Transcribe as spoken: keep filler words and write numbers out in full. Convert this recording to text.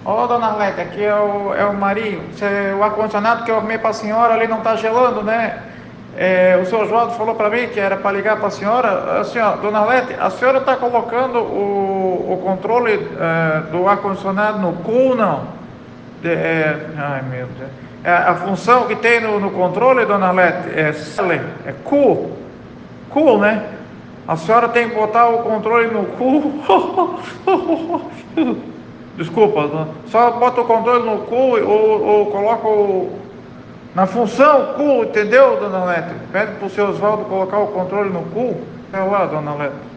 Ô, dona Arlete, aqui é o, é o Marinho. Você- o ar-condicionado que eu arrumei para a senhora ali não está gelando, né? É, o seu Oswaldo falou para mim que era para ligar para a senhora. Assim, ó, dona Arlete, a senhora está colocando o, o controle é, do ar-condicionado no cool, não? De- é, ai, meu Deus. É, a função que tem no, no controle, dona Arlete, é, sele- é cool. Cool, né? A senhora tem que botar o controle no cu. Desculpa, só bota o controle no cu ou, ou coloca o, na função cu, entendeu, dona Lete? Pede pro seu Oswaldo colocar o controle no cu. É lá, dona Lete.